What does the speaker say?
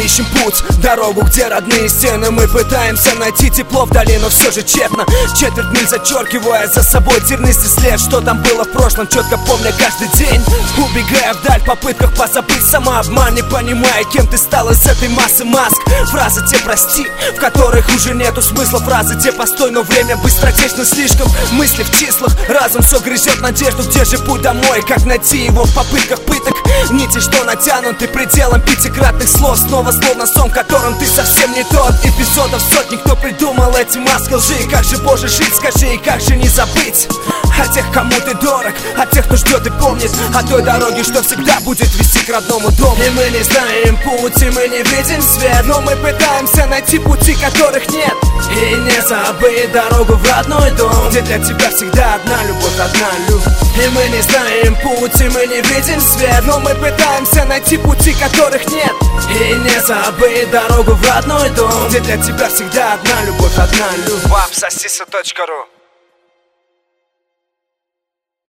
ищем путь, дорогу, где родные стены. Мы пытаемся найти тепло вдали, но все же тщетно. Четверть миль зачеркивая за собой тернистый след. Что там было в прошлом, четко помня каждый день. Убегая вдаль в попытках позабыть самообман, не понимая, кем ты стал из этой массы маск. Фразы те прости, в которых уже нету смысла. Фразы те постой, но время быстротечно слишком. Мысли в числах, разум все грызет надежду. Где же путь домой, как найти его в попытках пыток? Нити, что натянуты пределом пятикратных слов. Снова словно сон, в котором ты совсем не тот. Эпизодов сотни, кто придумал эти маски лжи. Как же, Боже, жить, скажи, и как же не забыть о тех, кому ты дорог, о тех, кто ждет и помнит о той дороге, что всегда будет вести к родному дому. И мы не знаем путь, и мы не видим свет, но мы пытаемся найти пути, которых нет. И не забыть дорогу в родной дом, где для тебя всегда одна любовь, одна любовь. И мы не знаем путь, и мы не видим свет, но мы пытаемся найти пути, которых нет. И не забыть дорогу в родной дом, где для тебя всегда одна любовь, одна любовь. wapsasisa.ru